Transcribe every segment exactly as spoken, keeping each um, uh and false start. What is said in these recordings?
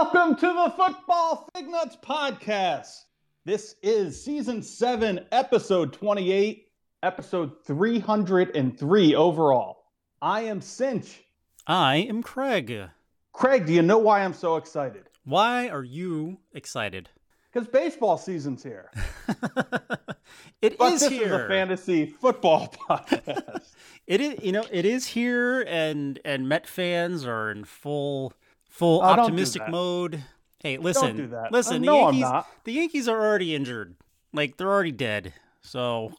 Welcome to the Football Fig Nuts Podcast. This is season seven, episode twenty-eight, episode three hundred three overall. I am Cinch. I am Craig. Craig, do you know why I'm so excited? Why are you excited? Because baseball season's here. It but is this here. This is a fantasy football podcast. It is, you know, it is here, and and Met fans are in full full oh, optimistic mode. Hey, listen, don't do that. listen. Uh, the no, Yankees, I'm not. The Yankees are already injured. Like they're already dead. So,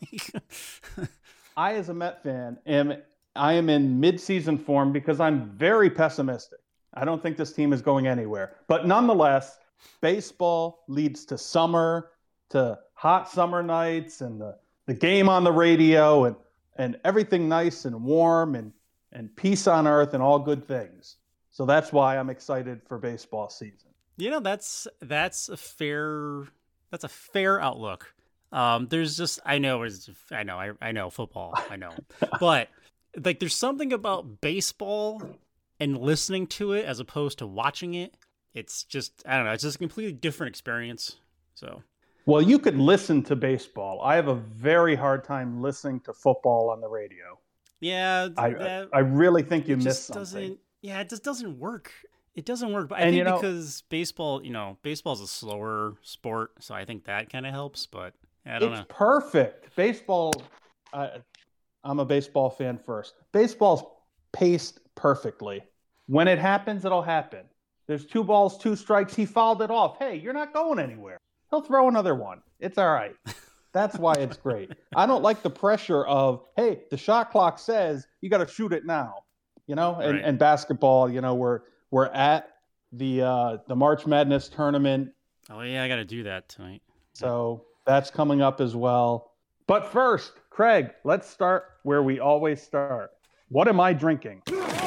I, as a Met fan, am I am in mid-season form because I'm very pessimistic. I don't think this team is going anywhere. But nonetheless, baseball leads to summer, to hot summer nights, and the, the game on the radio, and and everything nice and warm, and and peace on earth, and all good things. So that's why I'm excited for baseball season. You know, that's that's a fair that's a fair outlook. Um, there's just I know it's I know I I know football I know, but like there's something about baseball and listening to it as opposed to watching it. It's just I don't know. It's just a completely different experience. So. Well, you could listen to baseball. I have a very hard time listening to football on the radio. Yeah, I that, I really think you it missed just something. Doesn't, yeah, it just doesn't work. It doesn't work. But I And, think you know- because baseball, you know, baseball's a slower sport, so I think that kind of helps. But I don't It's know. perfect. Baseball, uh, I'm a baseball fan first. Baseball's paced perfectly. When it happens, it'll happen. There's two balls, two strikes. He fouled it off. Hey, you're not going anywhere. He'll throw another one. It's all right. That's why it's great. I don't like the pressure of, hey, the shot clock says you got to shoot it now. You know, and, Right. and basketball, you know, we're we're at the uh, the March Madness tournament. Oh yeah, I got to do that tonight. So that's coming up as well. But first, Craig, let's start where we always start. What am I drinking?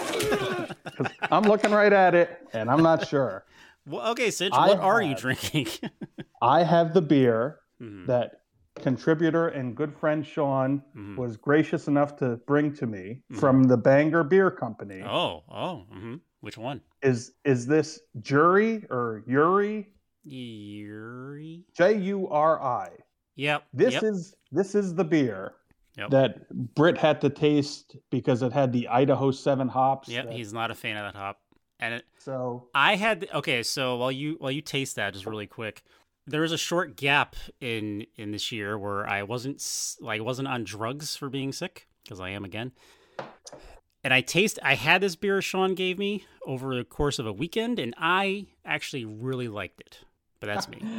'Cause I'm looking right at it, and I'm not sure. Well, okay, Cinch, I what are you have- drinking? I have the beer Mhm, that contributor and good friend Sean mhm. was gracious enough to bring to me Mhm. from the Bangor Beer Company. Oh, oh, hmm which one? Is is this Jury or Yuri? Yuri. J U R I. Yep. This yep. is this is the beer Yep. that Britt had to taste because it had the Idaho seven hops. Yep. that- He's not a fan of that hop, and it, so I had okay. So while you while you taste that, just really quick, there was a short gap in in this year where I wasn't s- like wasn't on drugs for being sick because I am again. And I taste I had this beer Sean gave me over the course of a weekend, and I actually really liked it. But that's me.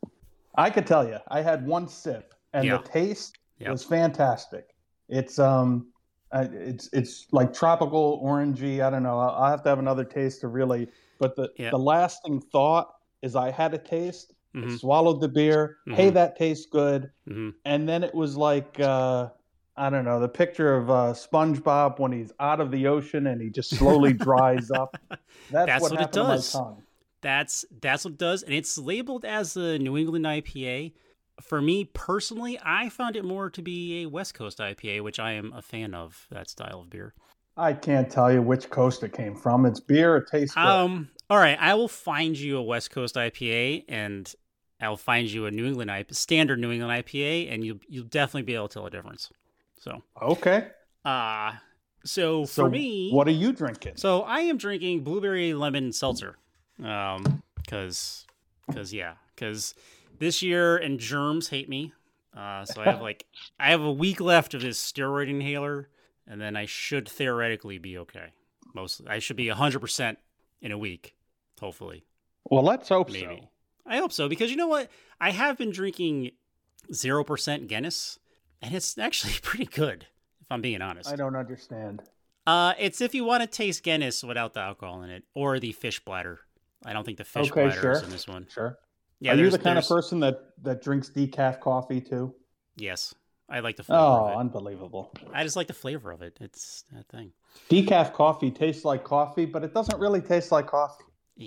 I could tell you, I had one sip, and Yeah. the taste Yeah. was fantastic. It's um, uh, it's it's like tropical orangey. I don't know. I'll, I'll have to have another taste to really. But the Yeah. the lasting thought is, I had a taste, I Mhm. swallowed the beer. Hey, Mhm. that tastes good. hmm And then it was like, uh, I don't know, the picture of uh, SpongeBob when he's out of the ocean and he just slowly dries up. That's, That's what, what it happened does. to my tongue. That's that's what it does, and it's labeled as a New England I P A. For me personally, I found it more to be a West Coast I P A, which I am a fan of that style of beer. I can't tell you which coast it came from. It's beer. It tastes good. Um, all right, I will find you a West Coast I P A, and I will find you a New England I P A, standard New England I P A, and you'll you'll definitely be able to tell a difference. So, Okay. uh so, So for me, what are you drinking? So I am drinking blueberry lemon seltzer, um, because, because yeah, because this year and germs hate me. Uh, so I have like I have a week left of this steroid inhaler, and then I should theoretically be okay. Mostly, I should be a hundred percent in a week, hopefully, Well, let's hope maybe. so. I hope so, because you know what? I have been drinking zero percent Guinness, and it's actually pretty good, if I'm being honest. I don't understand. Uh, it's if you want to taste Guinness without the alcohol in it, or the fish bladder. I don't think the fish Okay, bladder sure. is in this one. Sure. Yeah, are you there's- the kind of there's- person that, that drinks decaf coffee too? Yes, I like the flavor Oh, of it. unbelievable. I just like the flavor of it. It's that thing. Decaf coffee tastes like coffee, but it doesn't really taste like coffee.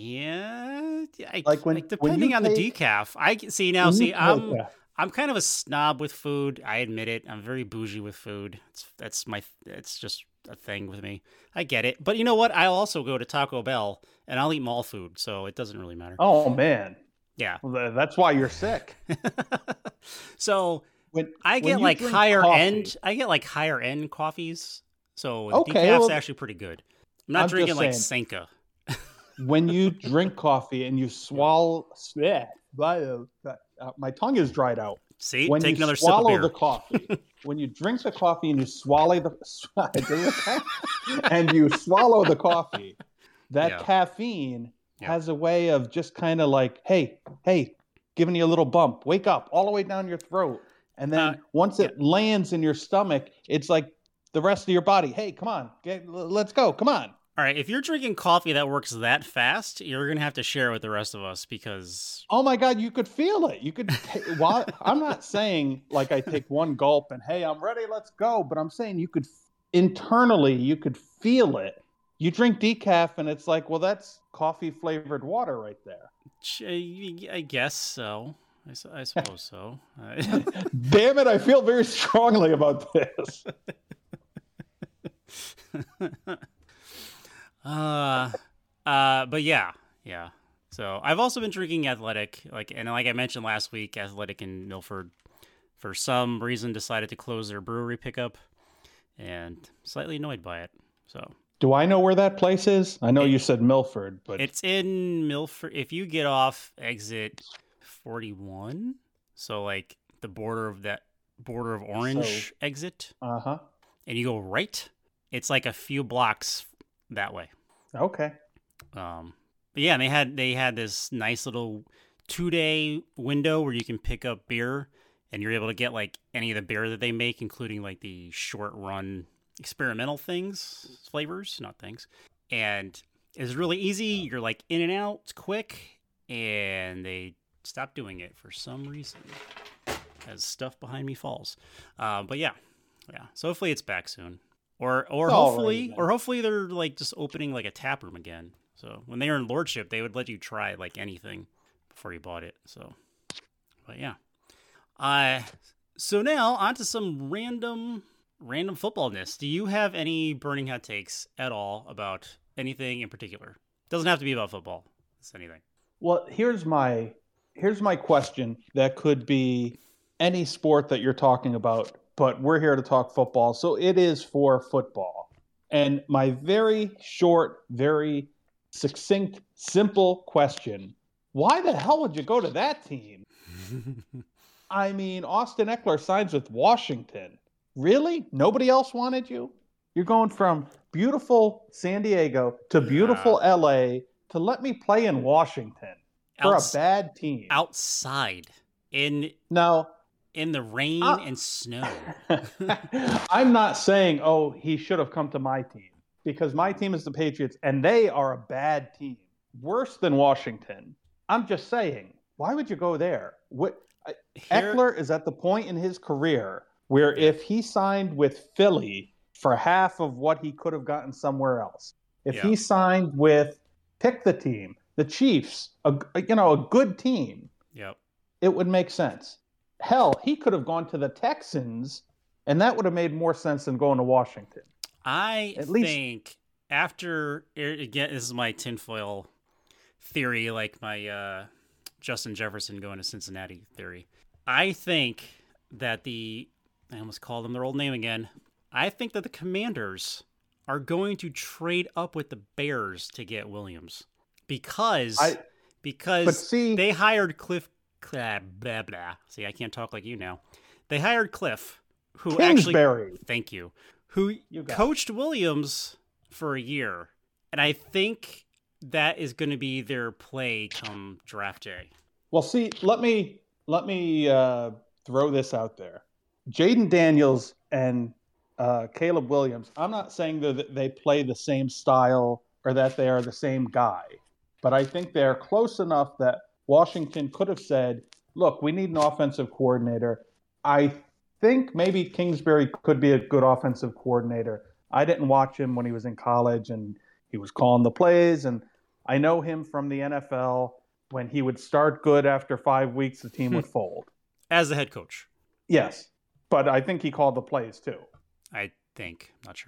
Yeah, I, Like when- like when depending you on the take- decaf. I can- see now. When you See, take- I'm yeah. I'm kind of a snob with food. I admit it. I'm very bougie with food. It's that's my. It's just a thing with me. I get it. But you know what? I'll also go to Taco Bell and I'll eat mall food, so it doesn't really matter. Oh, man. Yeah. Well, that's why you're sick. So when, I get when like higher coffee, end. I get like higher end coffees. So the okay, decaf's well, actually pretty good. I'm not I'm drinking like saying, Senka. When you drink coffee and you swallow, yeah, uh, my tongue is dried out. See, when take you another swallow sip of beer. the coffee, when you drink the coffee and you swallow the and you swallow the coffee, that Yeah. caffeine Yeah. has a way of just kind of like, hey, hey, giving you a little bump. Wake up, all the way down your throat, and then Uh, once it yeah. lands in your stomach, it's like the rest of your body. Hey, come on, get, let's go, come on. All right, if you're drinking coffee that works that fast, you're gonna have to share it with the rest of us because oh my God, you could feel it. You could. T- while I'm not saying like I take one gulp and hey, I'm ready, let's go. But I'm saying you could internally, you could feel it. You drink decaf and it's like, well, that's coffee flavored water right there. I guess so. I, su- I suppose so. Damn it! I feel very strongly about this. Uh, uh, but yeah, yeah. So I've also been drinking Athletic, like, and like I mentioned last week, Athletic in Milford, for some reason, decided to close their brewery pickup, and slightly annoyed by it. So, do I know where that place is? I know it, you said Milford, but it's in Milford. If you get off exit forty-one, so like the border of that border of Orange so, exit, uh huh, and you go right, it's like a few blocks that way. Okay. Um, but yeah, they had they had this nice little two day window where you can pick up beer, and you're able to get like any of the beer that they make, including like the short run experimental things, flavors, not things. And it's really easy. You're like in and out, it's quick, and they stopped doing it for some reason as stuff behind me falls. Uh, but yeah, yeah. So hopefully it's back soon. Or or All hopefully right, or hopefully they're like just opening like a tap room again. So when they were in Lordship, they would let you try like anything before you bought it. So, but yeah. Uh so now on to some random random footballness. Do you have any burning hot takes at all about anything in particular? Doesn't have to be about football. It's anything. Well, here's my here's my question that could be any sport that you're talking about, but we're here to talk football, so it is for football. And my very short, very succinct, simple question, why the hell would you go to that team? I mean, Austin Eckler signs with Washington. Really? Nobody else wanted you? You're going from beautiful San Diego to beautiful Uh, L A to let me play in Washington for outs- a bad team. outside in Now, in the rain Uh, and snow. I'm not saying, oh, he should have come to my team, because my team is the Patriots and they are a bad team, worse than Washington. I'm just saying, why would you go there? What, Here- Eckler is at the point in his career where Yeah. if he signed with Philly for half of what he could have gotten somewhere else, if Yeah. he signed with, pick the team, the Chiefs, a, you know, a good team, Yep. it would make sense. Hell, he could have gone to the Texans, and that would have made more sense than going to Washington. I At least- think after again, this is my tinfoil theory, like my uh, Justin Jefferson going to Cincinnati theory. I think that the I almost called them their old name again. I think that the Commanders are going to trade up with the Bears to get Williams because I, because but see, they hired Cliff. Blah, blah blah. See, I can't talk like you now. They hired Cliff, who Kingsbury. actually thank you, who You got coached Williams for a year, and I think that is going to be their play come draft day. Well, see, let me let me uh, throw this out there. Jaden Daniels and uh, Caleb Williams. I'm not saying that they play the same style or that they are the same guy, but I think they're close enough that Washington could have said, look, we need an offensive coordinator. I think maybe Kingsbury could be a good offensive coordinator. I didn't watch him when he was in college and he was calling the plays. And I know him from the N F L. When he would start good after five weeks, the team would fold. As the head coach. Yes, but I think he called the plays too. I think. Not sure.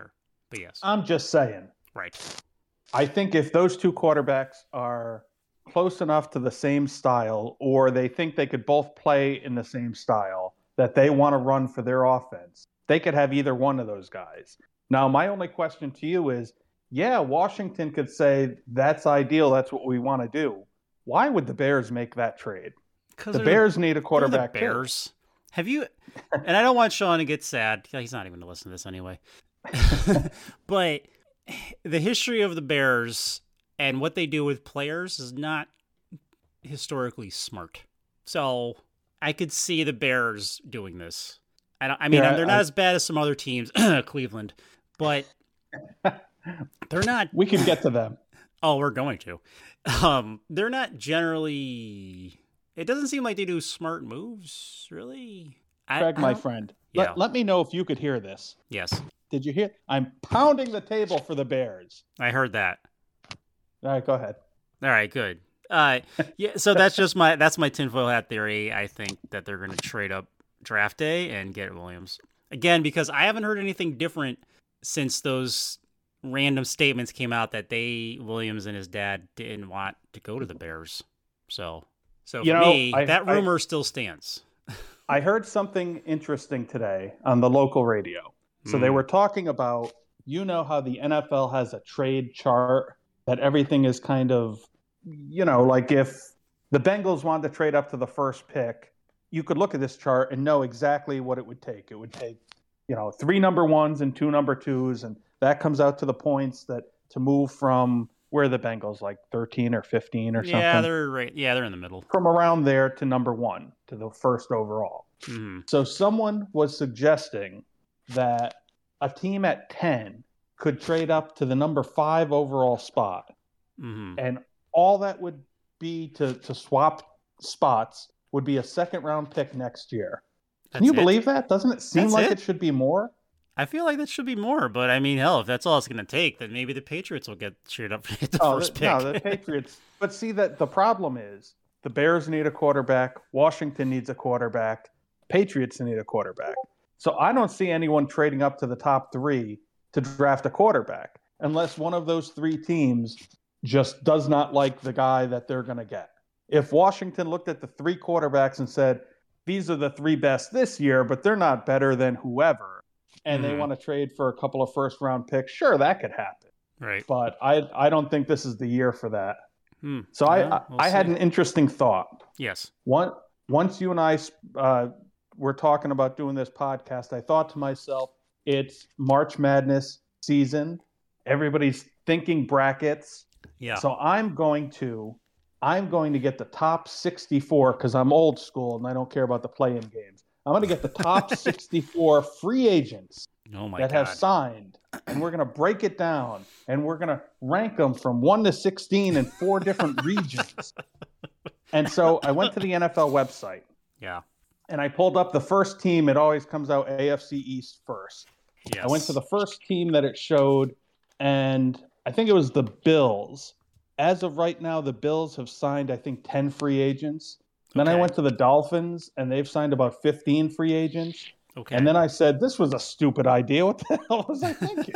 But yes. I'm just saying. Right. I think if those two quarterbacks are close enough to the same style, or they think they could both play in the same style that they want to run for their offense, they could have either one of those guys. Now, my only question to you is, yeah, Washington could say that's ideal. That's what we want to do. Why would the Bears make that trade? The Bears the, need a quarterback. The Bears. Too. Have you? And I don't want Sean to get sad. He's not even going to listen to this anyway. But the history of the Bears and what they do with players is not historically smart. So I could see the Bears doing this. I, don't, I mean, yeah, they're not I, as bad as some other teams, Cleveland, but they're not. We can get to them. Oh, we're going to. Um, they're not generally. It doesn't seem like they do smart moves, really. Craig, I, I my friend, yeah. let, let me know if you could hear this. Yes. Did you hear? I'm pounding the table for the Bears. I heard that. All right, go ahead. All right, good. Uh, yeah, so that's just my that's my tinfoil hat theory. I think that they're going to trade up draft day and get Williams again because I haven't heard anything different since those random statements came out that they Williams and his dad didn't want to go to the Bears. So, so for you know, me, I, that rumor I, still stands. I heard something interesting today on the local radio. So mm. they were talking about, you know, how the N F L has a trade chart that everything is kind of, you know, like if the Bengals wanted to trade up to the first pick, you could look at this chart and know exactly what it would take. It would take, you know, three number ones and two number twos, and that comes out to the points that to move from where are the Bengals, like thirteen or fifteen or something. Yeah, they're right. Yeah, they're in the middle. From around there to number one, to the first overall. Mm-hmm. So someone was suggesting that a team at ten could trade up to the number five overall spot. Mm-hmm. And all that would be to, to swap spots would be a second round pick next year. Can that's you believe it? that? Doesn't it seem that's like it? it should be more? I feel like that should be more, but I mean, hell, if that's all it's going to take, then maybe the Patriots will get cheered up at the oh, first the, pick. No, the Patriots. But see, that the problem is the Bears need a quarterback. Washington needs a quarterback. Patriots need a quarterback. So I don't see anyone trading up to the top three to draft a quarterback unless one of those three teams just does not like the guy that they're going to get. If Washington looked at the three quarterbacks and said, these are the three best this year, but they're not better than whoever, and mm-hmm. they want to trade for a couple of first round picks, sure, that could happen. Right. But I I don't think this is the year for that. Hmm. So well, I I, we'll I had an interesting thought. Yes. One, once you and I uh, were talking about doing this podcast, I thought to myself, it's March Madness season. Everybody's thinking brackets. Yeah. So I'm going to I'm going to get the top sixty-four because I'm old school and I don't care about the play-in games. I'm going to get the top sixty-four free agents oh my that God. have signed, and we're going to break it down, and we're going to rank them from one to sixteen in four different regions. And so I went to the N F L website. Yeah. And I pulled up the first team. It always comes out A F C East first. Yes. I went to the first team that it showed, and I think it was the Bills. As of right now, the Bills have signed, I think, ten free agents. Then okay. I went to the Dolphins, and they've signed about fifteen free agents. Okay. And then I said, this was a stupid idea. What the hell was I thinking?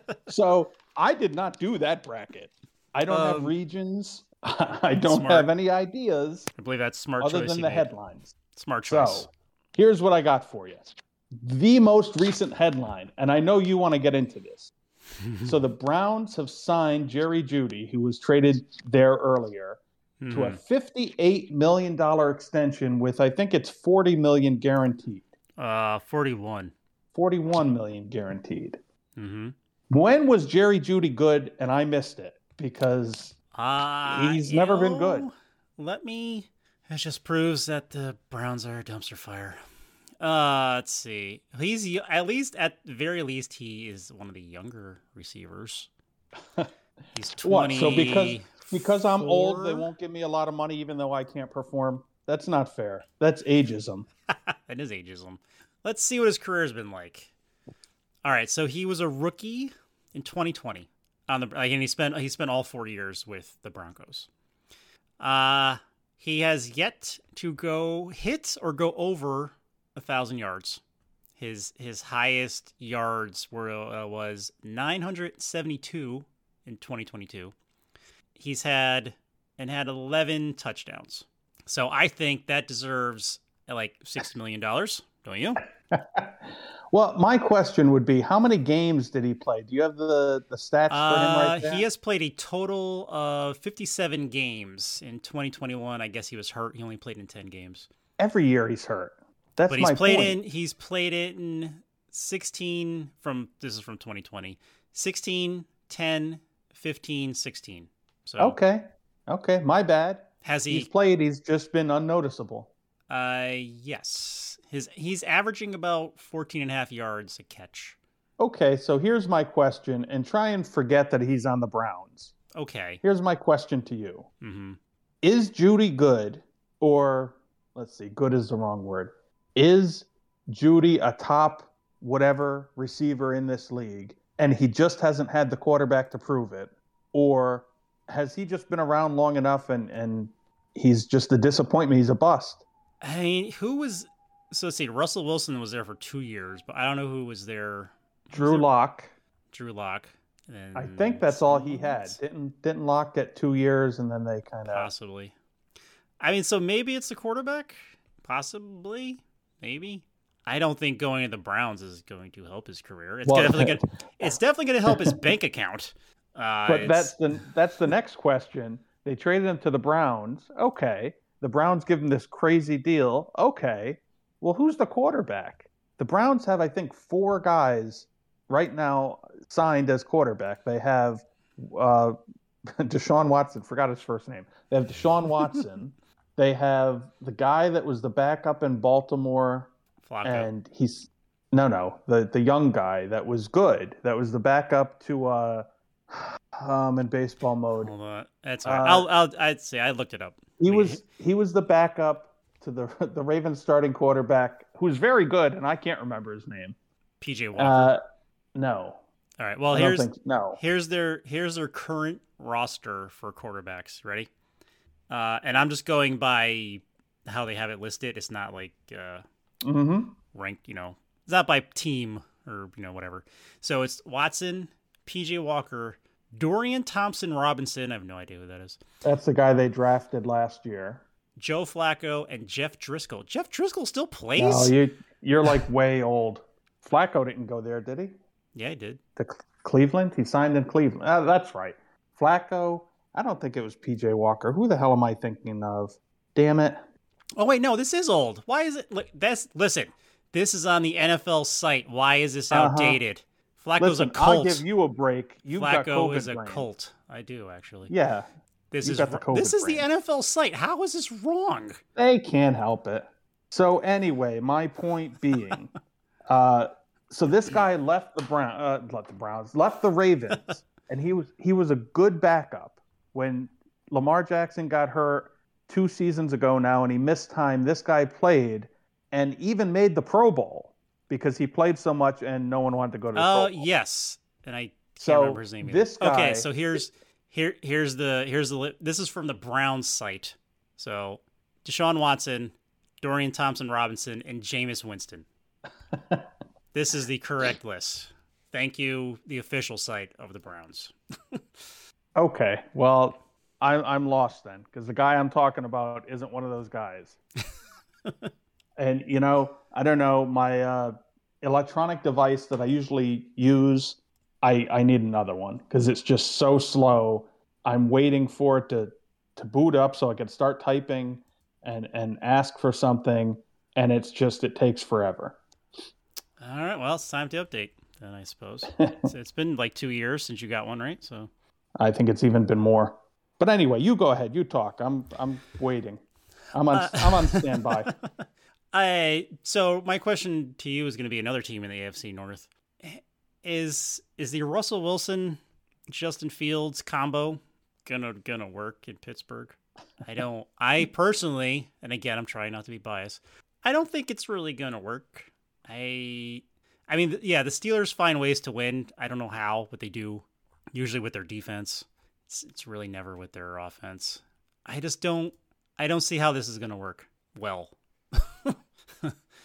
So I did not do that bracket. I don't um, have regions. I don't smart. have any ideas. I believe that's smart other choice than the made. headlines. Smart choice. So here's what I got for you. The most recent headline, and I know you want to get into this. So the Browns have signed Jerry Jeudy, who was traded there earlier, mm. to a fifty-eight million dollars extension with, I think it's forty million dollars guaranteed. Uh, forty-one. forty-one million dollars guaranteed. Mm-hmm. When was Jerry Jeudy good and I missed it? Because uh, he's never know, been good. Let me... That just proves that the Browns are a dumpster fire. Uh, let's see. He's at least, at very least, he is one of the younger receivers. He's twenty. What? So because because I'm old, they won't give me a lot of money, even though I can't perform. That's not fair. That's ageism. That is ageism. Let's see what his career has been like. All right, so he was a rookie in twenty twenty on the, and he spent he spent all four years with the Broncos. Uh He has yet to go hit or go over a thousand yards. His his highest yards were uh, was nine hundred seventy-two in twenty twenty-two. He's had and had eleven touchdowns. So I think that deserves like six million dollars, don't you? Well, my question would be, how many games did he play? Do you have the, the stats for him right there? Uh, he has played a total of fifty-seven games in twenty twenty-one. I guess he was hurt. He only played in ten games. Every year he's hurt. That's but he's my played point. in he's played in sixteen from this is from twenty twenty. sixteen, ten, fifteen, sixteen. So Okay. Okay, my bad. Has he He's played, he's just been unnoticeable. Uh yes. His he's averaging about fourteen and a half yards a catch. Okay, so here's my question, and try and forget that he's on the Browns. Okay. Here's my question to you. Mm-hmm. Is Judy good, or let's see, good is the wrong word. Is Judy a top whatever receiver in this league, and he just hasn't had the quarterback to prove it? Or has he just been around long enough and, and he's just a disappointment? He's a bust. I mean, who was so let's see, Russell Wilson was there for two years, but I don't know who was there. Drew Lock. Drew Lock. And I think that's all he had. Didn't didn't Lock get two years and then they kind of possibly. I mean, so maybe it's the quarterback, possibly, maybe. I don't think going to the Browns is going to help his career. It's well, definitely going. It's definitely going to help his bank account. Uh, but that's the that's the next question. They traded him to the Browns. Okay, the Browns give him this crazy deal. Okay, well, who's the quarterback? The Browns have, I think, four guys right now signed as quarterback. They have uh, Deshaun Watson. Forgot his first name. They have Deshaun Watson. They have the guy that was the backup in Baltimore, Flacco. And he's no, no, the the young guy that was good. That was the backup to. Uh, um, in baseball mode. Hold on, that's all right. Uh, I'll, I'll, I'd say I looked it up. He was he was the backup to the the Ravens starting quarterback, who was very good, and I can't remember his name. P J Walker. Uh, no. All right. Well, I here's think, no. Here's their here's their current roster for quarterbacks. Ready? Uh, and I'm just going by how they have it listed. It's not like uh, mm-hmm. ranked. You know, it's not by team or you know whatever. So it's Watson, P J Walker, Dorian Thompson-Robinson. I have no idea who that is. That's the guy they drafted last year. Joe Flacco and Jeff Driscoll. Jeff Driscoll still plays? No, you, you're like way old. Flacco didn't go there, did he? Yeah, he did. To Cleveland? He signed in Cleveland. Uh, that's right. Flacco, I don't think it was P J Walker. Who the hell am I thinking of? Damn it. Oh, wait, no, this is old. Why is it? That's, listen, this is on the N F L site. Why is this outdated? Uh-huh. Flacco's Listen, a cult. I'll give you a break. You've Flacco got COVID is a brain. cult. I do, actually. Yeah. This you is got the COVID this is brain. the N F L site. How is this wrong? They can't help it. So anyway, my point being, uh, so this guy left the Brown, uh, left the Browns, left the Ravens, and he was he was a good backup when Lamar Jackson got hurt two seasons ago now, and he missed time. This guy played and even made the Pro Bowl because he played so much and no one wanted to go to the Oh, Pro Bowl. yes. And I can't So remember his name either. this guy- Okay, so here's here here's the here's the li- this is from the Browns site. So Deshaun Watson, Dorian Thompson-Robinson, and Jameis Winston. This is the correct list. Thank you, the official site of the Browns. Okay, well, I, I'm lost then because the guy I'm talking about isn't one of those guys. And, you know, I don't know, my uh, electronic device that I usually use, I, I need another one because it's just so slow. I'm waiting for it to, to boot up so I can start typing and, and ask for something, and it's just, it takes forever. All right, well, it's time to update then, I suppose. it's, it's been like two years since you got one, right? So I think it's even been more. But anyway, you go ahead. You talk. I'm I'm waiting. I'm on uh, I'm on standby. I so my question to you is going to be another team in the A F C North. Is is the Russell Wilson Justin Fields combo gonna gonna work in Pittsburgh? I don't. I personally, and again, I'm trying not to be biased. I don't think it's really gonna work. I I mean, yeah, the Steelers find ways to win. I don't know how, but they do. Usually with their defense. It's, it's really never with their offense. I just don't. I don't see how this is gonna work well.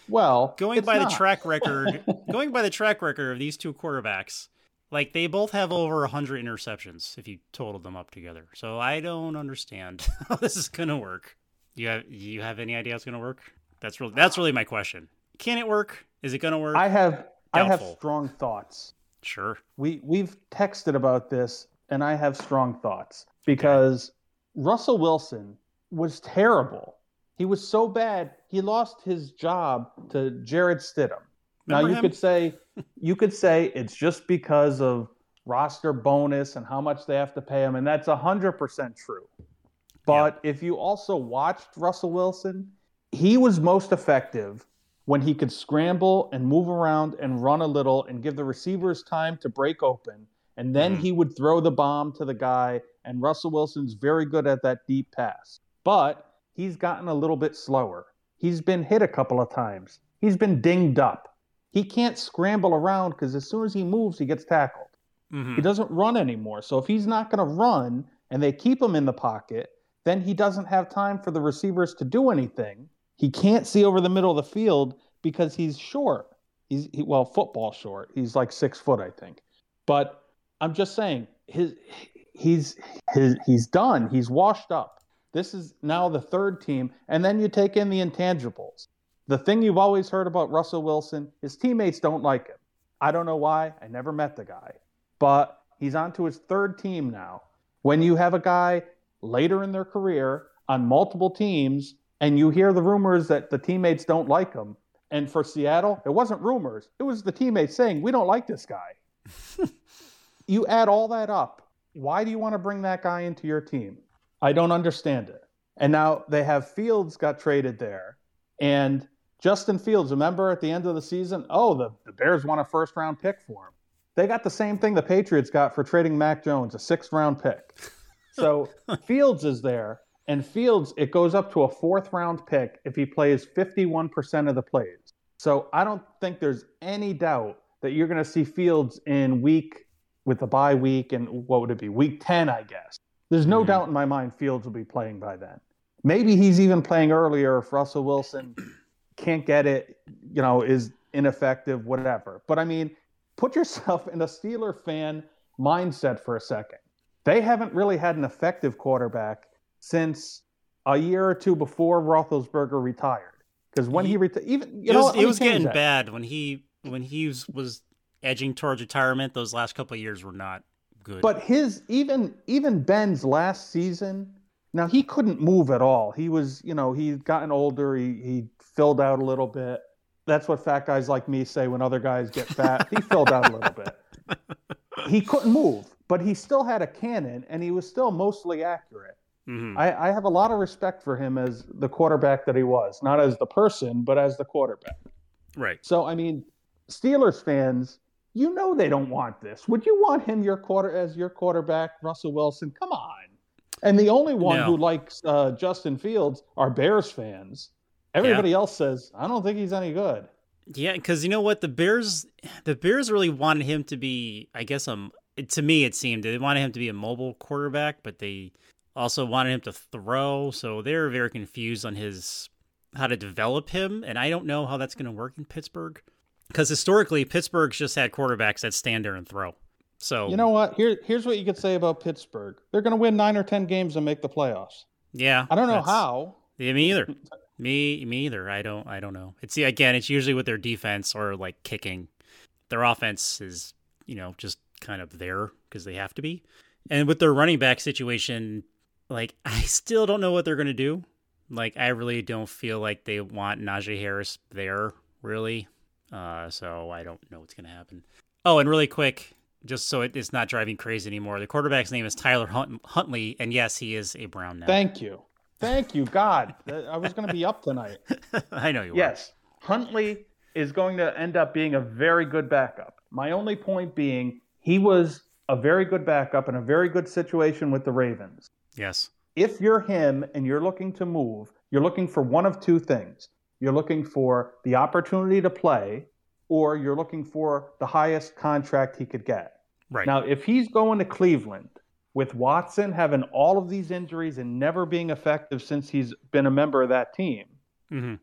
Well, going it's by not. the track record, going by the track record of these two quarterbacks, like they both have over one hundred interceptions if you totaled them up together. So I don't understand how this is going to work. You have you have any idea how it's going to work? That's really that's really my question. Can it work? Is it going to work? I have Doubtful. I have strong thoughts. Sure. We we've texted about this, and I have strong thoughts because okay. Russell Wilson was terrible. He was so bad, he lost his job to Jared Stidham. Remember now you him? could say you could say it's just because of roster bonus and how much they have to pay him, and that's one hundred percent true. But yeah. if you also watched Russell Wilson, he was most effective when he could scramble and move around and run a little and give the receivers time to break open, and then mm-hmm. he would throw the bomb to the guy, and Russell Wilson's very good at that deep pass. But he's gotten a little bit slower. He's been hit a couple of times. He's been dinged up. He can't scramble around because as soon as he moves, he gets tackled. Mm-hmm. He doesn't run anymore. So if he's not going to run and they keep him in the pocket, then he doesn't have time for the receivers to do anything. He can't see over the middle of the field because he's short. He's he, well, football short. He's like six foot, I think. But I'm just saying, his he's his he's done. He's washed up. This is now the third team, and then you take in the intangibles. The thing you've always heard about Russell Wilson, his teammates don't like him. I don't know why. I never met the guy. But he's on to his third team now. When you have a guy later in their career on multiple teams, and you hear the rumors that the teammates don't like him, and for Seattle, it wasn't rumors. It was the teammates saying, we don't like this guy. You add all that up. Why do you want to bring that guy into your team? I don't understand it. And now they have Fields got traded there. And Justin Fields, remember at the end of the season, oh, the, the Bears want a first-round pick for him. They got the same thing the Patriots got for trading Mac Jones, a sixth-round pick. So Fields is there, and Fields, it goes up to a fourth-round pick if he plays fifty-one percent of the plays. So I don't think there's any doubt that you're going to see Fields in week, with the bye week, and what would it be, week ten, I guess. There's no mm-hmm. doubt in my mind Fields will be playing by then. Maybe he's even playing earlier if Russell Wilson can't get it, you know, is ineffective, whatever. But I mean, put yourself in a Steeler fan mindset for a second. They haven't really had an effective quarterback since a year or two before Roethlisberger retired. Because when he, he retired, even you it know, was, it was getting that. bad when he when he was, was edging towards retirement. Those last couple of years were not good. But his even even Ben's last season, now he couldn't move at all. He was, you know, he'd gotten older. He he filled out a little bit. That's what fat guys like me say when other guys get fat. He filled out a little bit. He couldn't move, but he still had a cannon, and he was still mostly accurate. Mm-hmm. I, I have a lot of respect for him as the quarterback that he was, not as the person, but as the quarterback. Right. So, I mean, Steelers fans, you know they don't want this. Would you want him your quarter as your quarterback, Russell Wilson? Come on. And the only one no. who likes uh, Justin Fields are Bears fans. Everybody yeah. else says, I don't think he's any good. Yeah, because you know what? The Bears the Bears really wanted him to be, I guess, um, to me it seemed, they wanted him to be a mobile quarterback, but they also wanted him to throw. So they were very confused on his how to develop him. And I don't know how that's going to work in Pittsburgh. Because historically, Pittsburgh's just had quarterbacks that stand there and throw. So you know what? Here, here's what you could say about Pittsburgh. They're going to win nine or ten games and make the playoffs. Yeah, I don't know how. Yeah, me either. me, me either. I don't. I don't know. It's again. It's usually with their defense or like kicking. Their offense is, you know, just kind of there because they have to be. And with their running back situation, like I still don't know what they're going to do. Like I really don't feel like they want Najee Harris there. Really. Uh, so I don't know what's going to happen. Oh, and really quick, just so it, it's not driving crazy anymore, the quarterback's name is Tyler Hunt- Huntley, and yes, he is a Brown now. Thank you. Thank you, God. I was going to be up tonight. I know you were. Yes, Huntley is going to end up being a very good backup. My only point being, he was a very good backup in a very good situation with the Ravens. Yes. If you're him and you're looking to move, you're looking for one of two things. You're looking for the opportunity to play, or you're looking for the highest contract he could get. Right. Now, if he's going to Cleveland with Watson having all of these injuries and never being effective since he's been a member of that team, mm-hmm.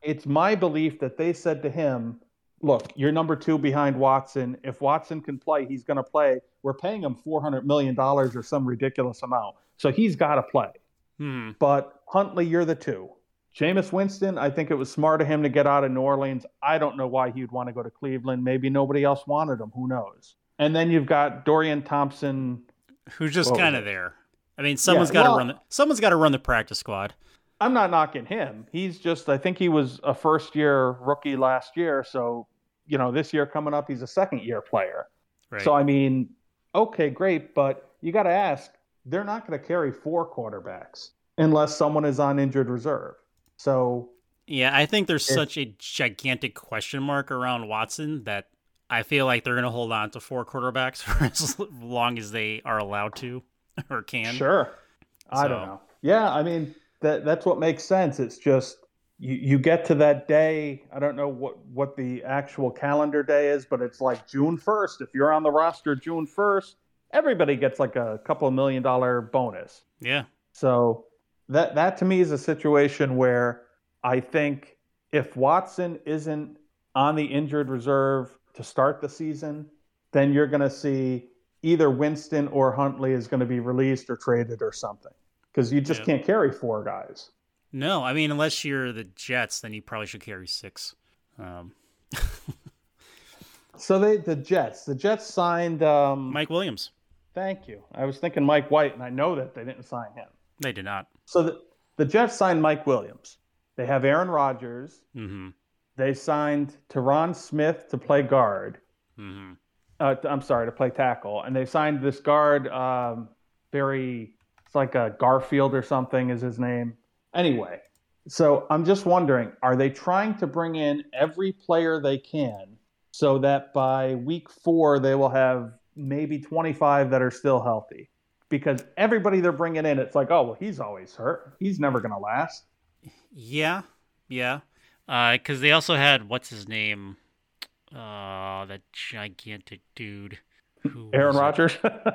it's my belief that they said to him, look, you're number two behind Watson. If Watson can play, he's going to play. We're paying him four hundred million dollars or some ridiculous amount. So he's got to play. Hmm. But Huntley, you're the two. Jameis Winston, I think it was smart of him to get out of New Orleans. I don't know why he'd want to go to Cleveland. Maybe nobody else wanted him. Who knows? And then you've got Dorian Thompson, who's just kind of there. I mean, someone's yeah, got to well, run. The, someone's got to run the practice squad. I'm not knocking him. He's just. I think he was a first-year rookie last year. So, you know, this year coming up, he's a second-year player. Right. So, I mean, okay, great, but you got to ask. They're not going to carry four quarterbacks unless someone is on injured reserve. So, yeah, I think there's if, such a gigantic question mark around Watson that I feel like they're going to hold on to four quarterbacks for as long as they are allowed to or can. Sure. I so. don't know. Yeah, I mean, that that's what makes sense. It's just you, you get to that day. I don't know what, what the actual calendar day is, but it's like June first. If you're on the roster June first, everybody gets like a couple of million dollar bonus. Yeah. So that that to me is a situation where I think if Watson isn't on the injured reserve to start the season, then you're going to see either Winston or Huntley is going to be released or traded or something because you just yeah. can't carry four guys. No, I mean, unless you're the Jets, then you probably should carry six. Um. so they the Jets, the Jets signed um, Mike Williams. Thank you. I was thinking Mike White, and I know that they didn't sign him. They did not. So the, the Jets signed Mike Williams. They have Aaron Rodgers. Mm-hmm. They signed Tyron Smith to play guard. Mm-hmm. Uh, I'm sorry, to play tackle. And they signed this guard, um, Barry, it's like a Garfield or something is his name. Anyway, so I'm just wondering, are they trying to bring in every player they can so that by week four they will have maybe twenty-five that are still healthy? Because everybody they're bringing in, it's like, oh, well, he's always hurt. He's never going to last. Yeah, yeah. Because uh, they also had, what's his name? Uh, that gigantic dude. Who Aaron Rodgers?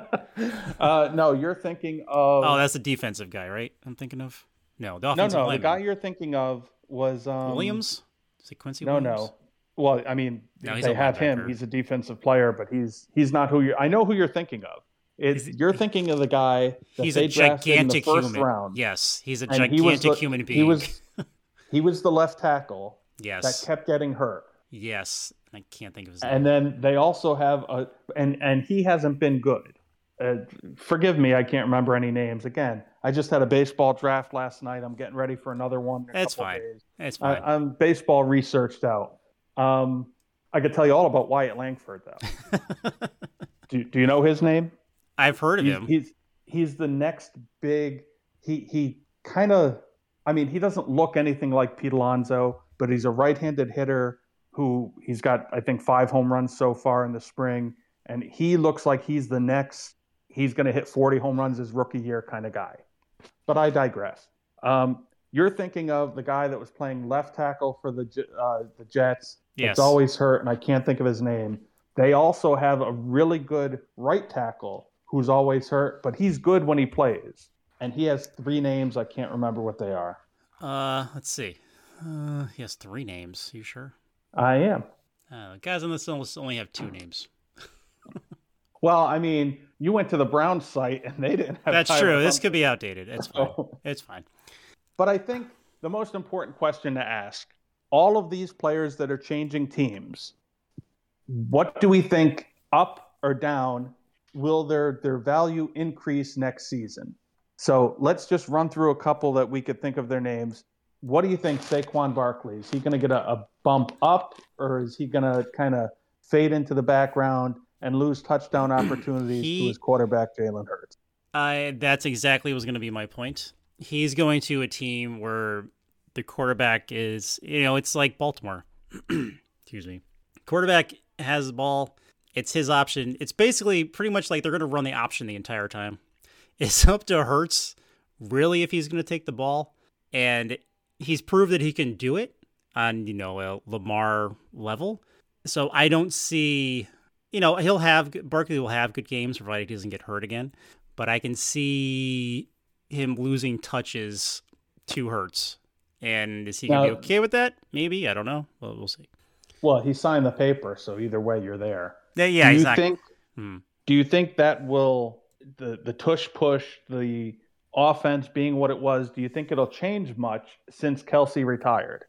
uh, no, you're thinking of... Oh, that's the defensive guy, right? I'm thinking of? No, the offensive No, no, lineman. the guy you're thinking of was... Um, Williams? Is it Quincy no, Williams? No, no. Well, I mean, no, they have him. He's a defensive player, but he's he's not who you're... I know who you're thinking of. It's, he's, you're thinking of the guy that he's they a gigantic in the first human. round. Yes, he's a And gigantic he was the, human being. He was, he was the left tackle yes. that kept getting hurt. Yes, I can't think of his name. And then they also have a... And, and he hasn't been good. Uh, forgive me, I can't remember any names. Again, I just had a baseball draft last night. I'm getting ready for another one in a That's couple fine. days. That's fine. I, I'm baseball researched out. Um, I could tell you all about Wyatt Langford, though. do, do you know his name? I've heard of he's, him. He's he's the next big. He he kind of. I mean, he doesn't look anything like Pete Alonso, but he's a right-handed hitter who he's got, I think, five home runs so far in the spring, and he looks like he's the next. He's going to hit forty home runs his rookie year kind of guy. But I digress. Um, you're thinking of the guy that was playing left tackle for the uh, the Jets. Yes. It's always hurt, and I can't think of his name. They also have a really good right tackle who's always hurt, but he's good when he plays. And he has three names. I can't remember what they are. Uh, let's see. Uh, he has three names. You sure? I am. Uh, guys on this list only have two names. Well, I mean, you went to the Browns site and they didn't have. That's true. This could be outdated. It's fine. It's fine. But I think the most important question to ask, all of these players that are changing teams, what do we think, up or down, will their, their value increase next season? So let's just run through a couple that we could think of their names. What do you think Saquon Barkley? Is he going to get a, a bump up, or is he going to kind of fade into the background and lose touchdown opportunities he, to his quarterback, Jalen Hurts? I, that's exactly what was going to be my point. He's going to a team where the quarterback is, you know, it's like Baltimore. Excuse me. Quarterback has the ball. It's his option. It's basically pretty much like they're going to run the option the entire time. It's up to Hurts, really, if he's going to take the ball. And he's proved that he can do it on, you know, a Lamar level. So I don't see, you know, he'll have, Barkley will have good games provided he doesn't get hurt again. But I can see him losing touches to Hurts. And is he Now- going to be okay with that? Maybe. I don't know. Well, we'll see. Well, he signed the paper, so either way, you're there. Yeah, yeah, do you he's not. think? Hmm. Do you think that will the the tush push, the offense being what it was? Do you think it'll change much since Kelsey retired?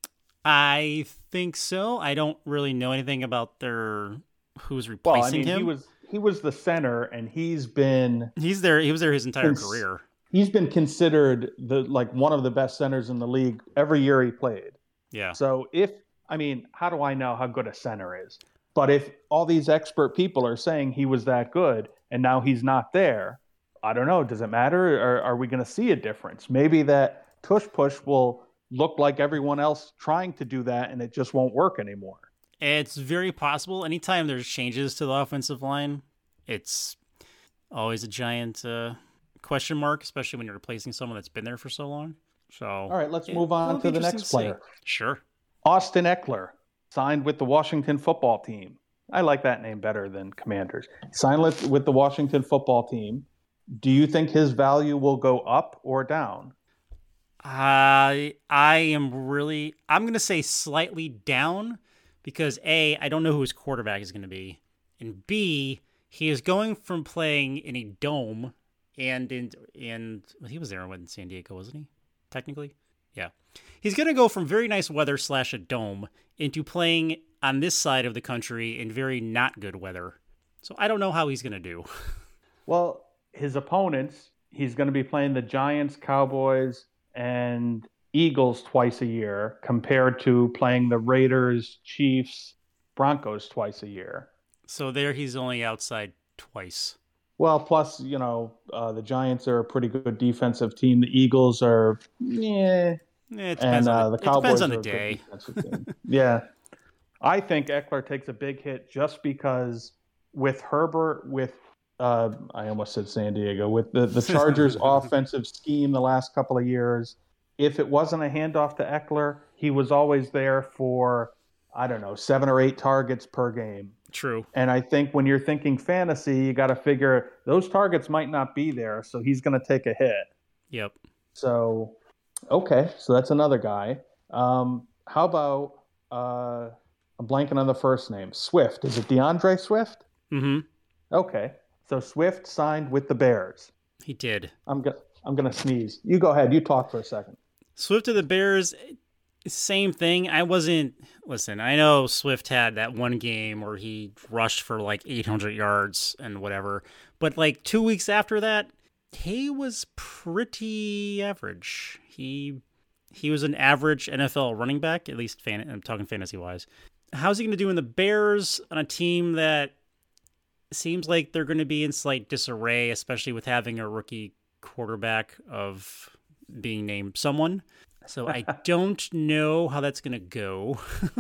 I think so. I don't really know anything about their who's Well, replacing I mean, him. he was he was the center, and he's been He's there. He was there his entire Since- career. he's been considered the like one of the best centers in the league every year he played. Yeah. So if I mean, how do I know how good a center is? But if all these expert people are saying he was that good and now he's not there, I don't know. Does it matter? Or are we going to see a difference? Maybe that tush push will look like everyone else trying to do that and it just won't work anymore. It's very possible. Anytime there's changes to the offensive line, it's always a giant uh, question mark, especially when you're replacing someone that's been there for so long. So, All right, let's it- move on it'll to be the interesting next to see. player. Sure. Austin Eckler signed with the Washington football team. I like that name better than Commanders. Signed with, with the Washington football team. Do you think his value will go up or down? I I am really I'm gonna say slightly down because A, I don't know who his quarterback is gonna be, and B, he is going from playing in a dome and in and he was there in San Diego, wasn't he? Technically, yeah. He's gonna go from very nice weather slash a dome into playing on this side of the country in very not good weather. So I don't know how he's gonna do. Well, his opponents, he's going to be playing the Giants, Cowboys, and Eagles twice a year compared to playing the Raiders, Chiefs, Broncos twice a year. So there, he's only outside twice. Well, plus, you know, uh, the Giants are a pretty good defensive team. The Eagles are, yeah. Eh, It depends And uh, on the, the it Cowboys depends on are the a good day. defensive team. Yeah. I think Eckler takes a big hit just because with Herbert, with uh, I almost said San Diego, with the, the Chargers' offensive scheme the last couple of years, if it wasn't a handoff to Eckler, he was always there for, I don't know, seven or eight targets per game. True. And I think when you're thinking fantasy, you got to figure those targets might not be there, so he's going to take a hit. Yep. So, okay, so that's another guy. Um, how about, uh, I'm blanking on the first name, Swift. Is it DeAndre Swift? Mm-hmm. Okay, so Swift signed with the Bears. He did. I'm go- I'm gonna sneeze. You go ahead. You talk for a second. Swift to the Bears, same thing. I wasn't. Listen, I know Swift had that one game where he rushed for like eight hundred yards and whatever, but like two weeks after that, he was pretty average. He he was an average N F L running back, at least fan, I'm talking fantasy wise. How's he going to do in the Bears on a team that seems like they're going to be in slight disarray, especially with having a rookie quarterback of being named someone? So I don't know how that's going to go.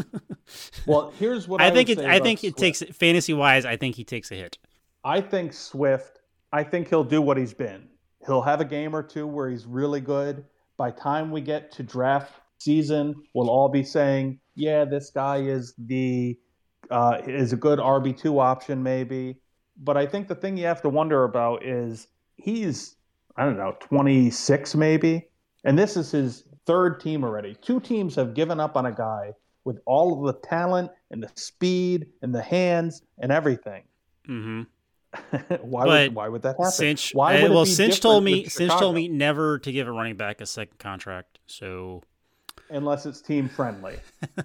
Well, here's what I, I think would it. say I about think it Swift. takes fantasy wise. I think he takes a hit. I think Swift. I think he'll do what he's been. He'll have a game or two where he's really good. By time we get to draft season, we'll all be saying, "Yeah, this guy is the uh, is a good R B two option, maybe." But I think the thing you have to wonder about is he's I don't know twenty-six maybe, and this is his third team already. Two teams have given up on a guy with all of the talent and the speed and the hands and everything. Mm-hmm. why But would why would that happen? Cinch, why uh, would it well, be Cinch different told me. with Cinch Chicago? told me never to give a running back a second contract. So Unless it's team friendly.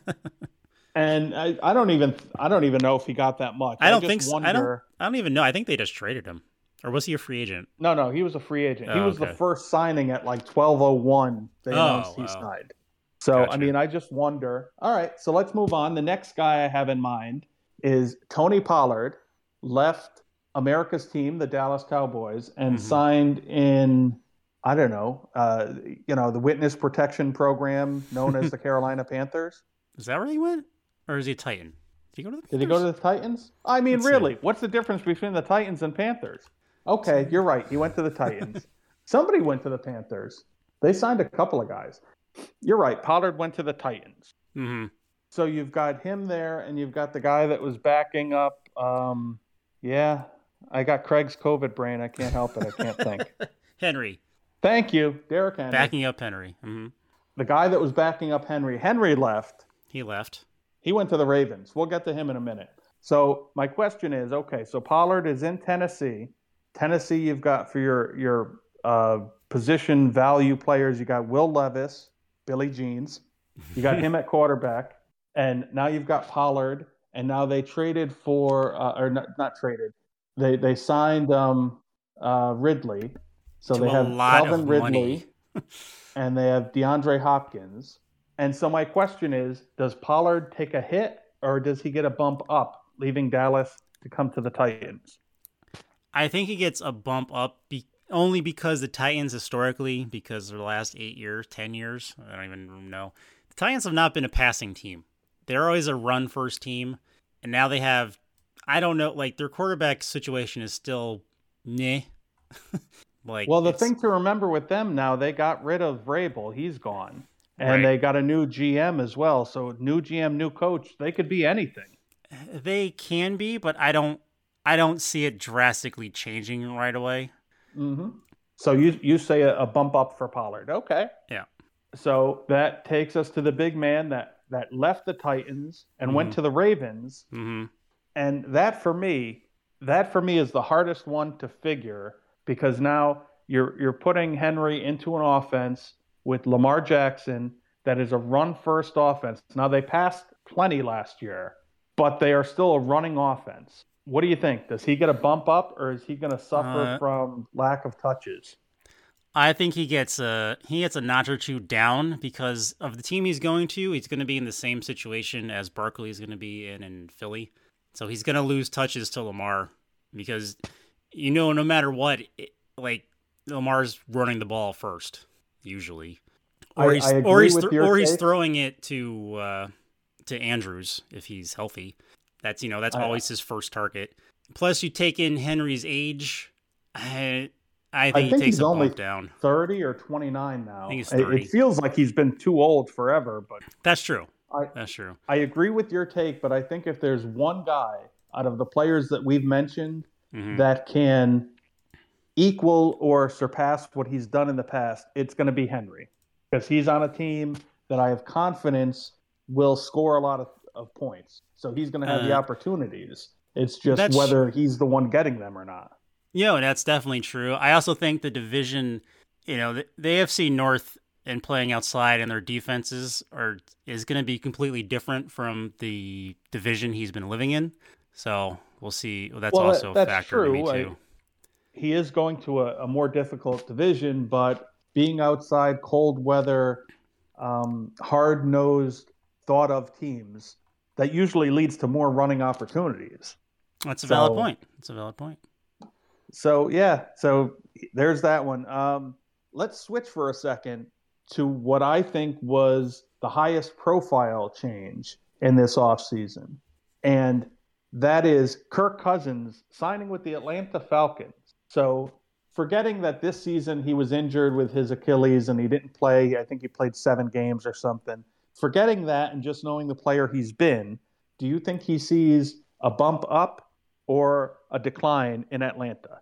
And I, I don't even I don't even know if he got that much. I don't just think. So. Wonder, I don't. I don't even know. I think they just traded him, or was he a free agent? No, no, he was a free agent. he Oh, was okay. the first signing at like twelve oh one. They Oh, announced he wow. signed. So Gotcha. I mean, I just wonder. All right, so let's move on. The next guy I have in mind is Tony Pollard. Left America's team, the Dallas Cowboys, and Mhm. signed in I don't know, uh, you know, the witness protection program known as the Carolina Panthers. Is that where he went, or is he a Titan? Did he go to the? Did he go to the Titans? I mean, Let's see. really, what's the difference between the Titans and Panthers? Okay, you're right. He went to the Titans. Somebody went to the Panthers. They signed a couple of guys. You're right. Pollard went to the Titans. Mm-hmm. So you've got him there, and you've got the guy that was backing up. Um, yeah, I got Craig's COVID brain. I can't help it. I can't think. Henry Thank you, Derrick Henry. backing up Henry. Mm-hmm. the guy that was backing up Henry, Henry left. He left. He went to the Ravens. We'll get to him in a minute. So my question is, okay, so Pollard is in Tennessee. Tennessee, you've got for your your uh, position value players, you got Will Levis, Billy Jeans. You got him at quarterback. And now you've got Pollard. And now they traded for, uh, or not, not traded. They they signed um, uh, Ridley. So To they a have lot Calvin of Ridley money. and they have DeAndre Hopkins. And so my question is, does Pollard take a hit or does he get a bump up, leaving Dallas to come to the Titans? I think he gets a bump up be- only because the Titans historically, because of the last eight years, ten years, I don't even know, the Titans have not been a passing team. They're always a run-first team, and now they have, I don't know, like their quarterback situation is still meh. like, well, the it's- thing to remember with them now, they got rid of Vrabel. He's gone. And Right. they got a new G M as well. So new G M, new coach, they could be anything. They can be, but I don't I don't see it drastically changing right away. Mm-hmm. So you you say a, a bump up for Pollard. Okay. Yeah. So that takes us to the big man that, that left the Titans and Mhm. went to the Ravens. Mm-hmm. And that for me, that for me is the hardest one to figure because now you're you're putting Henry into an offense with Lamar Jackson that is a run-first offense. Now, they passed plenty last year, but they are still a running offense. What do you think? Does he get a bump up, or is he going to suffer Uh, from lack of touches? I think he gets a he gets a notch or two down because of the team he's going to. He's going to be in the same situation as Barkley is going to be in in Philly, so he's going to lose touches to Lamar because you know no matter what, it, like Lamar's running the ball first usually, or I- he's I agree or he's with th- your or he's take. throwing it to uh, to Andrews if he's healthy. That's you know that's I- always his first target. Plus, you take in Henry's age. I, I think I he think takes he's a only bump down. thirty or twenty-nine now. I think he's It- thirty. It feels like he's been too old forever, but That's true. I, That's true. I agree with your take, but I think if there's one guy out of the players that we've mentioned Mhm. that can equal or surpass what he's done in the past, it's going to be Henry because he's on a team that I have confidence will score a lot of, of points. So he's going to have the Uh, opportunities. It's just that's- whether he's the one getting them or not. Yeah, that's definitely true. I also think the division, you know, the, the A F C North and playing outside and their defenses are is going to be completely different from the division he's been living in. So we'll see. Well, that's Well, that- also a that's factor to me true. I- too. He is going to a, a more difficult division, but being outside cold weather, um, hard-nosed, thought-of teams, that usually leads to more running opportunities. That's a valid so- point. That's a valid point. So yeah, so there's that one. Um, let's switch for a second to what I think was the highest profile change in this offseason. And that is Kirk Cousins signing with the Atlanta Falcons. So forgetting that this season he was injured with his Achilles and he didn't play, I think he played seven games or something. Forgetting that and just knowing the player he's been, do you think he sees a bump up or a decline in Atlanta?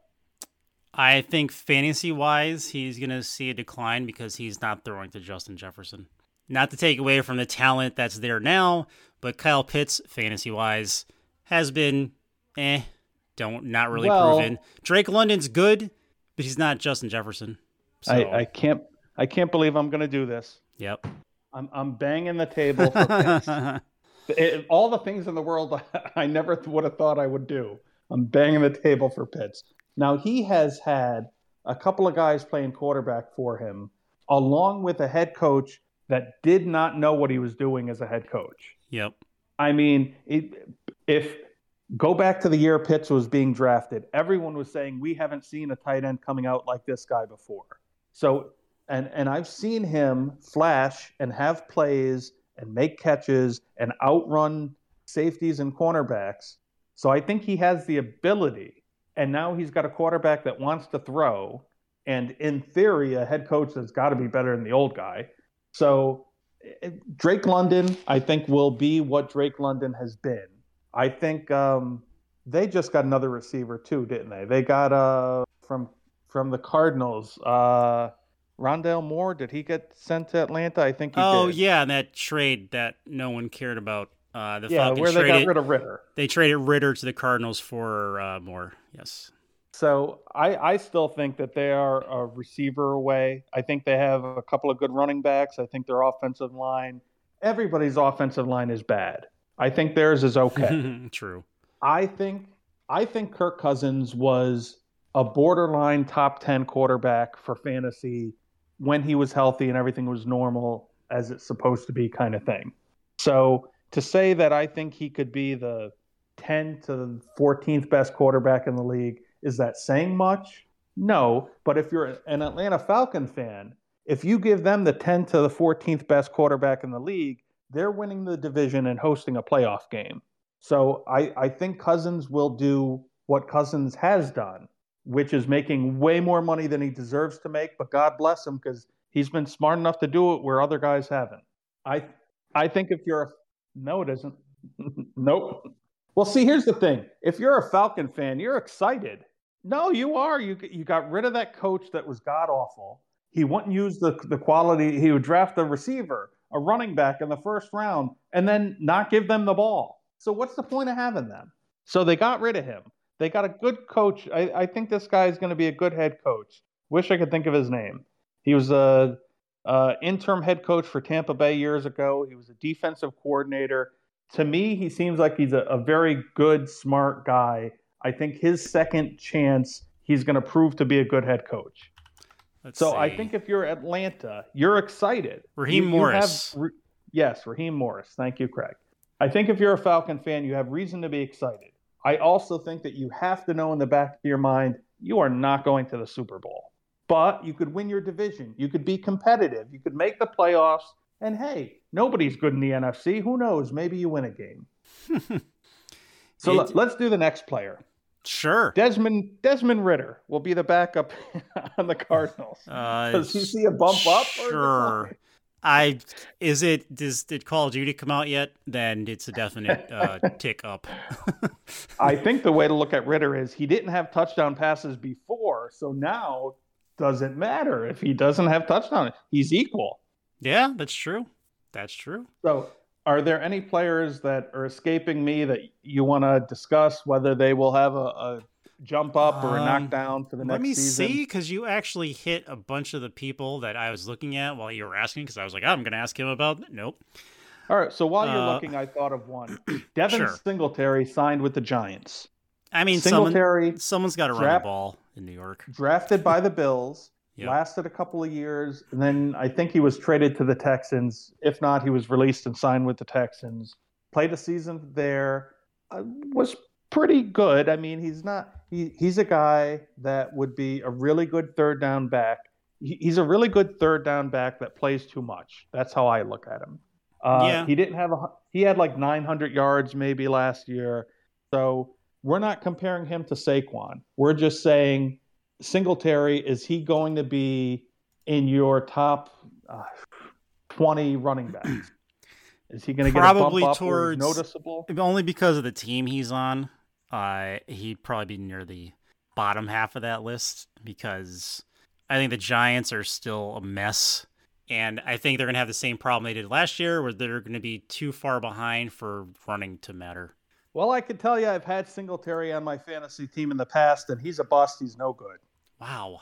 I think fantasy wise, he's going to see a decline because he's not throwing to Justin Jefferson. Not to take away from the talent that's there now, but Kyle Pitts, fantasy wise, has been eh, don't not really Well- proven. Drake London's good, but he's not Justin Jefferson. So, I, I can't I can't believe I'm going to do this. yep. I'm I'm banging the table for Pitts. It- all the things in the world I never would have thought I would do. I'm banging the table for Pitts. Now, he has had a couple of guys playing quarterback for him, along with a head coach that did not know what he was doing as a head coach. Yep. I mean, it, if go back to the year Pitts was being drafted, everyone was saying, we haven't seen a tight end coming out like this guy before. So, and, and I've seen him flash and have plays and make catches and outrun safeties and cornerbacks. So I think he has the ability. And now he's got a quarterback that wants to throw. And in theory, a head coach that's got to be better than the old guy. So Drake London, I think, will be what Drake London has been. I think um, they just got another receiver too, didn't they? They got uh, from from the Cardinals. Uh, Rondale Moore, did he get sent to Atlanta? I think he Oh did. yeah, and that trade that no one cared about. Uh, the Yeah, Falcons where they got traded. rid of Ritter. They traded Ritter to the Cardinals for uh, Moore. Yes. So I, I still think that they are a receiver away. I think they have a couple of good running backs. I think their offensive line, everybody's offensive line is bad. I think theirs is okay. True. I think I think Kirk Cousins was a borderline top ten quarterback for fantasy when he was healthy and everything was normal as it's supposed to be kind of thing. So to say that I think he could be the ten to fourteenth best quarterback in the league, is that saying much? No, but if you're an Atlanta Falcon fan, if you give them the ten to the fourteenth best quarterback in the league, they're winning the division and hosting a playoff game. So I, I think Cousins will do what Cousins has done, which is making way more money than he deserves to make. But God bless him because he's been smart enough to do it where other guys haven't. I I think if you're a no, it isn't. Nope. Well, see, here's the thing. If you're a Falcon fan, you're excited. No, you are. You you got rid of that coach that was god awful. He wouldn't use the the quality. He would draft a receiver, a running back in the first round, and then not give them the ball. So what's the point of having them? So they got rid of him. They got a good coach. I, I think this guy is going to be a good head coach. Wish I could think of his name. He was a, a interim head coach for Tampa Bay years ago. He was a defensive coordinator. To me, he seems like he's a, a very good, smart guy. I think his second chance, he's going to prove to be a good head coach. Let's so see. I think if you're Atlanta, you're excited. Raheem you, Morris. You have, yes, Raheem Morris. Thank you, Craig. I think if you're a Falcon fan, you have reason to be excited. I also think that you have to know in the back of your mind, you are not going to the Super Bowl. But you could win your division. You could be competitive. You could make the playoffs. And hey, nobody's good in the N F C. Who knows? Maybe you win a game. So it, let, let's do the next player. Sure. Desmond Desmond Ritter will be the backup on the Cardinals. Uh, Does he see a bump up? Sure. I is it does did Call of Duty come out yet? Then it's a definite uh, tick up. I think the way to look at Ritter is he didn't have touchdown passes before, so now does it matter if he doesn't have touchdown? He's equal. Yeah, that's true. That's true. So, are there any players that are escaping me that you want to discuss whether they will have a, a jump up or a um, knockdown for the next season? Let me see, because you actually hit a bunch of the people that I was looking at while you were asking, because I was like, oh, I'm going to ask him about it. Nope. All right, so while you're uh, looking, I thought of one. Devin sure. Singletary signed with the Giants. I mean, Singletary, someone, someone's got to run the ball in New York. Drafted by the Bills, yep. Lasted a couple of years, and then I think he was traded to the Texans. If not, he was released and signed with the Texans. Played a season there, uh, was pretty good. I mean, he's not he, he's a guy that would be a really good third down back. He, he's a really good third down back that plays too much. That's how I look at him. Uh, yeah. He didn't have a he had like nine hundred yards maybe last year. So we're not comparing him to Saquon. We're just saying Singletary, is he going to be in your top uh, twenty running backs? Is he going to get probably a bump up towards noticeable? Only because of the team he's on. Uh, he'd probably be near the bottom half of that list because I think the Giants are still a mess. And I think they're going to have the same problem they did last year where they're going to be too far behind for running to matter. Well, I can tell you I've had Singletary on my fantasy team in the past, and he's a bust. He's no good. Wow.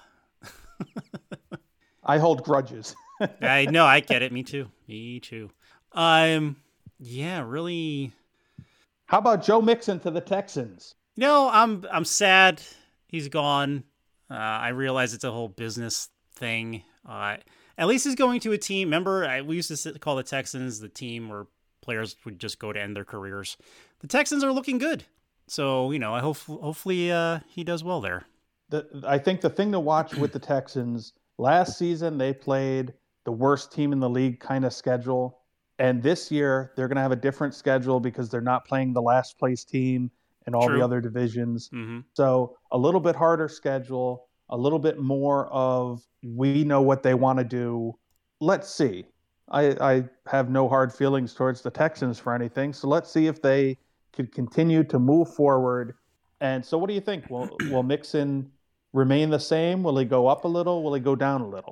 I hold grudges. I know. I get it. Me too. Me too. Um, yeah, really. How about Joe Mixon to the Texans? No, I'm I'm sad he's gone. Uh, I realize it's a whole business thing. Uh, at least he's going to a team. Remember, I, we used to call the Texans the team where players would just go to end their careers. The Texans are looking good. So, you know, I hope hopefully uh, he does well there. The, I think the thing to watch with the Texans, last season they played the worst team in the league kind of schedule. And this year they're going to have a different schedule because they're not playing the last place team and all True. the other divisions. Mm-hmm. So a little bit harder schedule, a little bit more of we know what they want to do. Let's see. I, I have no hard feelings towards the Texans for anything. So let's see if they could continue to move forward. And so what do you think? Will, will Mixon remain the same? Will he go up a little? Will he go down a little?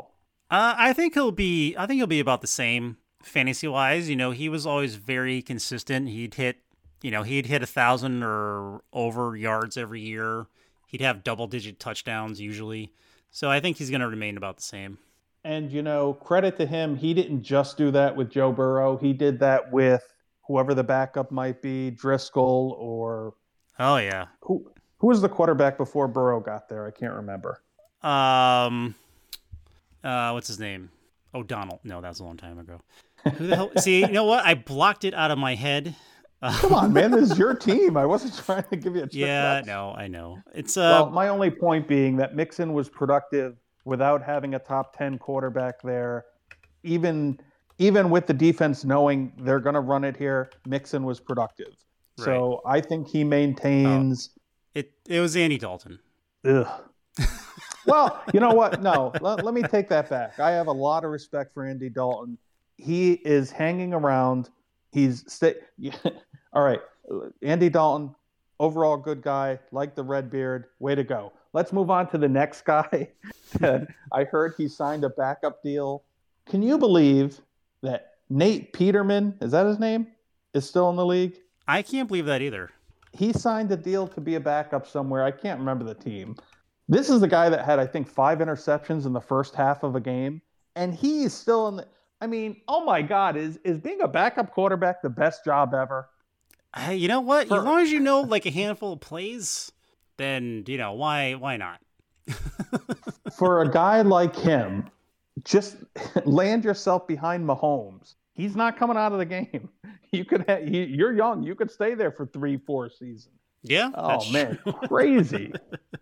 Uh, I think he'll be. I think he'll be about the same fantasy wise. You know, he was always very consistent. He'd hit. You know, he'd hit a thousand or over yards every year. He'd have double digit touchdowns usually. So I think he's going to remain about the same. And, you know, credit to him, he didn't just do that with Joe Burrow. He did that with whoever the backup might be, Driscoll or... Oh, yeah. Who who was the quarterback before Burrow got there? I can't remember. Um, uh, what's his name? O'Donnell. No, that was a long time ago. Who the hell? See, you know what? I blocked it out of my head. Come on, man. This is your team. I wasn't trying to give you a trick. Yeah, no, I know. It's uh. Well, my only point being that Mixon was productive without having a top ten quarterback there. Even even with the defense knowing they're going to run it here, Mixon was productive. Right. So I think he maintains. Oh, it it was Andy Dalton. Ugh. Well, you know what? No, let, let me take that back. I have a lot of respect for Andy Dalton. He is hanging around. He's sta- all right. Andy Dalton, overall good guy, like the red beard. Way to go. Let's move on to the next guy. I heard he signed a backup deal. Can you believe that Nate Peterman, is that his name, is still in the league? I can't believe that either. He signed a deal to be a backup somewhere. I can't remember the team. This is the guy that had, I think, five interceptions in the first half of a game. And he's still in the... I mean, oh my God, is is being a backup quarterback the best job ever? Uh, you know what? For, as long as you know like a handful of plays, then, you know, why why not? For a guy like him, just land yourself behind Mahomes. He's not coming out of the game. You could have, you're young. You could stay there for three, four seasons. Yeah. Oh, man, crazy.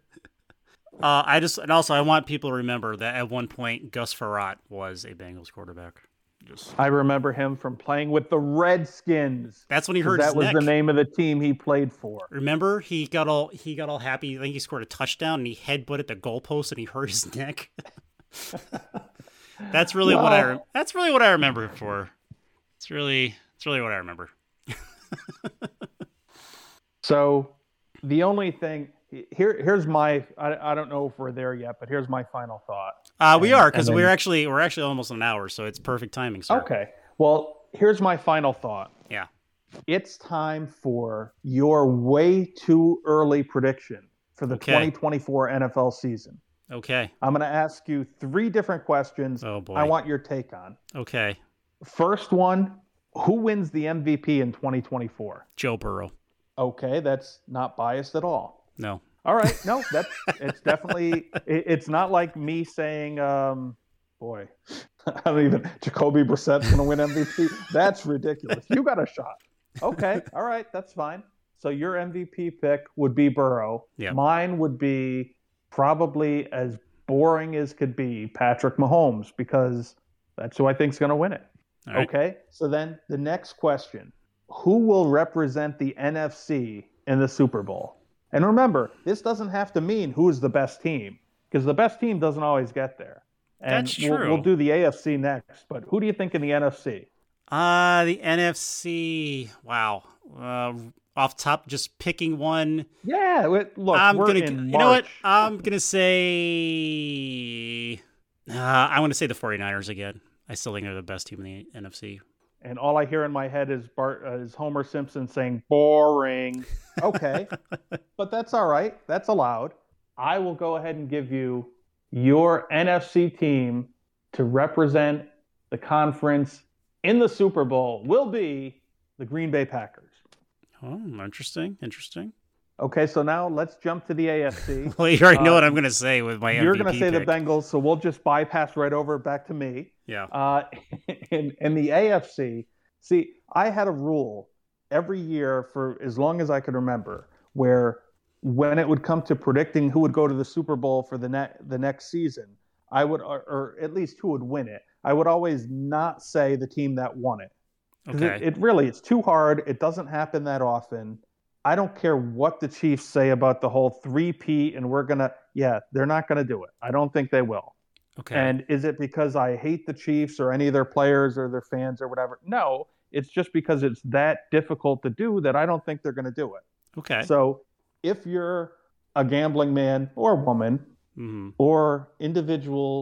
Uh, I just and also I want people to remember that at one point Gus Frerotte was a Bengals quarterback. Just I remember him from playing with the Redskins. That's when he hurt his neck. That was neck. the name of the team he played for. Remember, he got all he got all happy. I think he scored a touchdown and he headbutted the goalpost and he hurt his neck. That's really well, what I. Re- that's really what I remember him for. It's really it's really what I remember. So, the only thing. Here, here's my. I, I don't know if we're there yet, but here's my final thought. Uh, we and, are because then, we're actually we're actually almost an hour, so it's perfect timing, sir. Okay. Well, here's my final thought. Yeah. It's time for your way too early prediction for the okay. twenty twenty-four N F L season. Okay. I'm going to ask you three different questions. Oh boy. I want your take on. Okay. First one: who wins the M V P in twenty twenty-four? Joe Burrow. Okay, that's not biased at all. No. All right. No, that's it's definitely it, it's not like me saying, um, boy, I don't even Jacoby Brissett's going to win M V P. That's ridiculous. You got a shot. Okay. All right. That's fine. So your M V P pick would be Burrow. Yep. Mine would be probably as boring as could be Patrick Mahomes because that's who I think is going to win it. All right. Okay. So then the next question, who will represent the N F C in the Super Bowl? And remember, this doesn't have to mean who is the best team, because the best team doesn't always get there. And That's we'll, true. We'll do the A F C next, but who do you think in the N F C? Uh, the N F C, wow. Uh, off top, just picking one. Yeah, look, I'm we're gonna, in you March. know what? I'm going to say, uh, I want to say the 49ers again. I still think they're the best team in the N F C. And all I hear in my head is Bart, uh, is Homer Simpson saying, boring. Okay, but that's all right. That's allowed. I will go ahead and give you your N F C team to represent the conference in the Super Bowl will be the Green Bay Packers. Oh, interesting. Interesting. Okay, so now let's jump to the A F C. Well, you already know uh, what I'm going to say with my You're M V P going to say pick. the Bengals, so we'll just bypass right over back to me. Yeah. Uh, in, in the A F C, see, I had a rule every year for as long as I could remember where when it would come to predicting who would go to the Super Bowl for the, ne- the next season, I would, or, or at least who would win it, I would always not say the team that won it. Okay. It, it really, it's too hard. It doesn't happen that often. I don't care what the Chiefs say about the whole three-peat and we're going to, yeah, they're not going to do it. I don't think they will. Okay. And is it because I hate the Chiefs or any of their players or their fans or whatever? No, it's just because it's that difficult to do that I don't think they're going to do it. Okay. So if you're a gambling man or woman mm-hmm. or individual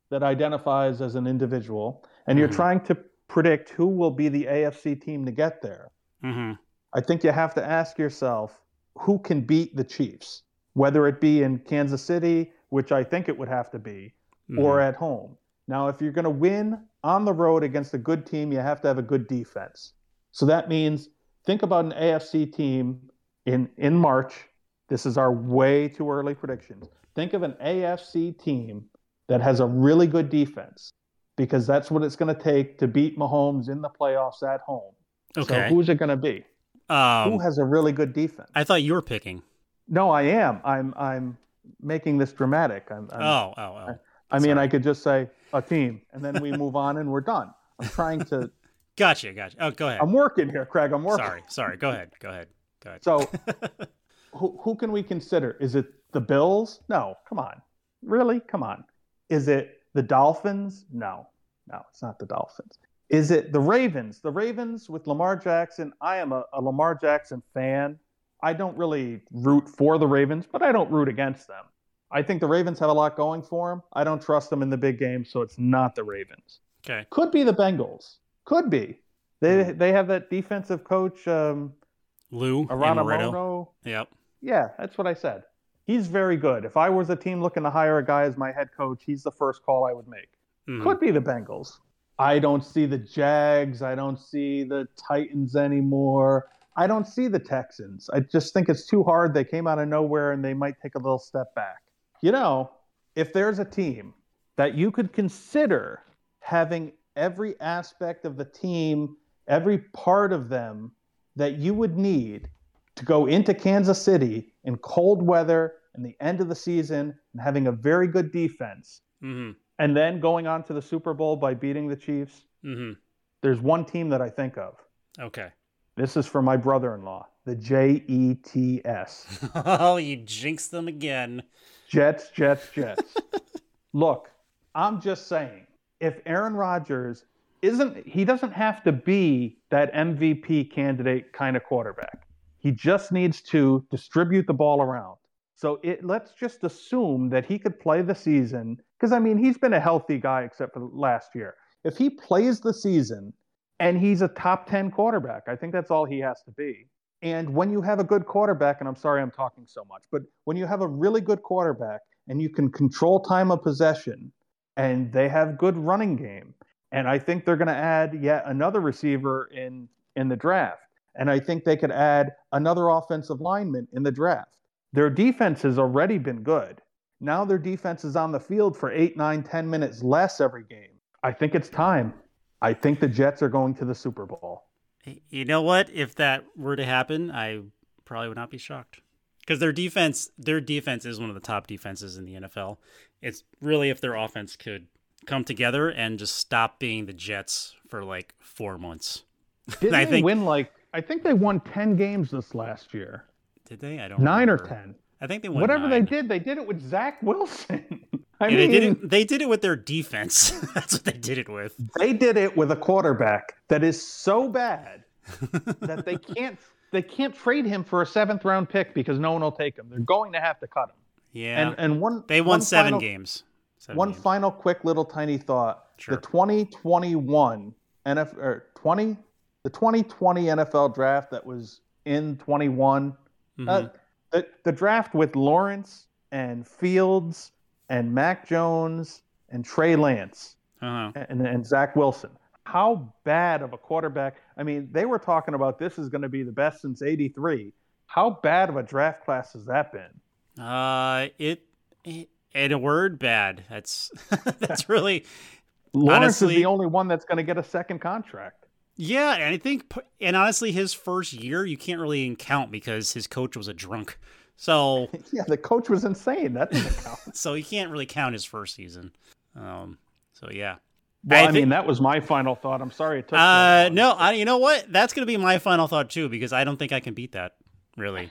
that identifies as an individual, and Mhm. you're trying to predict who will be the A F C team to get there, Mm-hmm. I think you have to ask yourself who can beat the Chiefs, whether it be in Kansas City, which I think it would have to be, Mm-hmm. or at home. Now, if you're going to win on the road against a good team, you have to have a good defense. So that means think about an A F C team in, in March. This is our way too early predictions. Think of an A F C team that has a really good defense, because that's what it's going to take to beat Mahomes in the playoffs at home. Okay. So who's it going to be? Um, Who has a really good defense? I thought you were picking. No, I am. I'm I'm making this dramatic. I'm, I'm, Oh, oh, oh. I, I mean, Sorry. I could just say a team, and then we move on, and we're done. I'm trying to. Gotcha, gotcha. Oh, go ahead. I'm working here, Craig. I'm working. Sorry, sorry. Go ahead, go ahead, go ahead. So, who who can we consider? Is it the Bills? No, come on. Really? Come on. Is it the Dolphins? No, no, it's not the Dolphins. Is it the Ravens? The Ravens with Lamar Jackson. I am a, a Lamar Jackson fan. I don't really root for the Ravens, but I don't root against them. I think the Ravens have a lot going for them. I don't trust them in the big game, so it's not the Ravens. Okay. Could be the Bengals. Could be. They they have that defensive coach, um, Lou Anarumo. Yep. Yeah, that's what I said. He's very good. If I was a team looking to hire a guy as my head coach, he's the first call I would make. Mm-hmm. Could be the Bengals. I don't see the Jags. I don't see the Titans anymore. I don't see the Texans. I just think it's too hard. They came out of nowhere, and they might take a little step back. You know, if there's a team that you could consider having every aspect of the team, every part of them that you would need to go into Kansas City in cold weather in the end of the season and having a very good defense, Mm-hmm. and then going on to the Super Bowl by beating the Chiefs, Mm-hmm. there's one team that I think of. Okay. This is for my brother-in-law, the J E T S. Oh, you jinxed them again. Jets, Jets, Jets. Look, I'm just saying, if Aaron Rodgers isn't, he doesn't have to be that M V P candidate kind of quarterback. He just needs to distribute the ball around. So it, let's just assume that he could play the season, because, I mean, he's been a healthy guy except for last year. If he plays the season and he's a top ten quarterback, I think that's all he has to be. And when you have a good quarterback, and I'm sorry I'm talking so much, but when you have a really good quarterback and you can control time of possession and they have good running game, and I think they're going to add yet another receiver in, in the draft. And I think they could add another offensive lineman in the draft. Their defense has already been good. Now their defense is on the field for eight, nine, ten minutes less every game. I think it's time. I think the Jets are going to the Super Bowl. You know what? If that were to happen, I probably would not be shocked. Because their defense, their defense is one of the top defenses in the N F L. It's really if their offense could come together and just stop being the Jets for like four months. Didn't I they think, win like, I think they won ten games this last year. Did they? I don't Nine remember. or ten. I think they won Whatever nine. they did, they did it with Zach Wilson. I Yeah, mean, they did it. They did it with their defense. That's what they did it with. They did it with a quarterback that is so bad that they can't they can't trade him for a seventh round pick because no one will take him. They're going to have to cut him. Yeah, And and one they won one seven final, games. Seven one games. final quick little tiny thought. Sure. The twenty twenty-one N F L or twenty the twenty twenty N F L draft that was in twenty-one. Mhm. Uh, the the draft with Lawrence and Fields and Mac Jones and Trey Lance Uh-huh. and, and Zach Wilson. How bad of a quarterback? I mean, they were talking about this is going to be the best since eighty-three. How bad of a draft class has that been? Uh, it, it in a word, bad. That's that's really Lawrence honestly, is the only one that's going to get a second contract. Yeah, and I think, and honestly, his first year you can't really count because his coach was a drunk. So yeah, the coach was insane. That doesn't count. So you can't really count his first season. Um, so yeah. Well, I, I mean, think, that was my final thought. I'm sorry it took. Uh, no, I, you know what? That's going to be my final thought too, because I don't think I can beat that, really.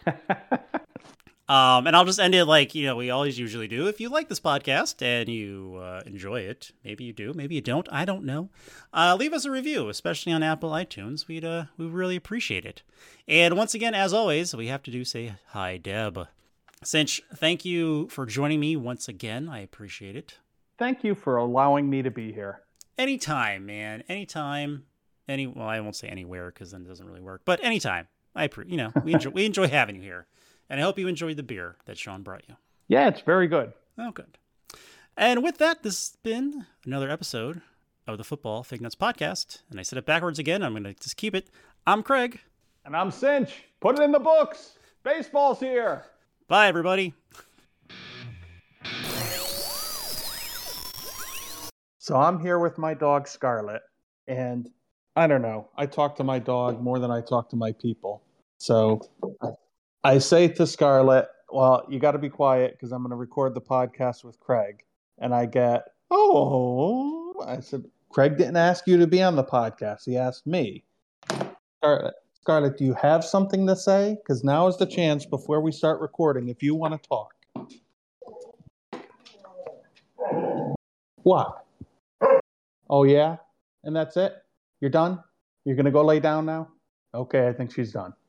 um, and I'll just end it like, you know, we always usually do. If you like this podcast and you uh, enjoy it, maybe you do, maybe you don't. I don't know. Uh, leave us a review, especially on Apple iTunes. We'd uh, we really appreciate it. And once again, as always, we have to do say hi, Deb. Cinch, thank you for joining me once again. I appreciate it. Thank you for allowing me to be here. Anytime, man. Anytime. Any. Well, I won't say anywhere because then it doesn't really work. But anytime. I, you know, we enjoy we enjoy having you here, and I hope you enjoyed the beer that Sean brought you. Yeah, it's very good. Oh, good. And with that, this has been another episode of the Football Fig Nuts Podcast. And I said it backwards again. I'm going to just keep it. I'm Craig. And I'm Cinch. Put it in the books. Baseball's here. Bye, everybody. So I'm here with my dog, Scarlett. And I don't know. I talk to my dog more than I talk to my people. So I say to Scarlett, well, you got to be quiet because I'm going to record the podcast with Craig. And I get, oh, I said, Craig didn't ask you to be on the podcast. He asked me. Scarlett, Scarlett, do you have something to say? Because now is the chance before we start recording if you want to talk. What? Oh, yeah? And that's it? You're done? You're going to go lay down now? Okay, I think she's done.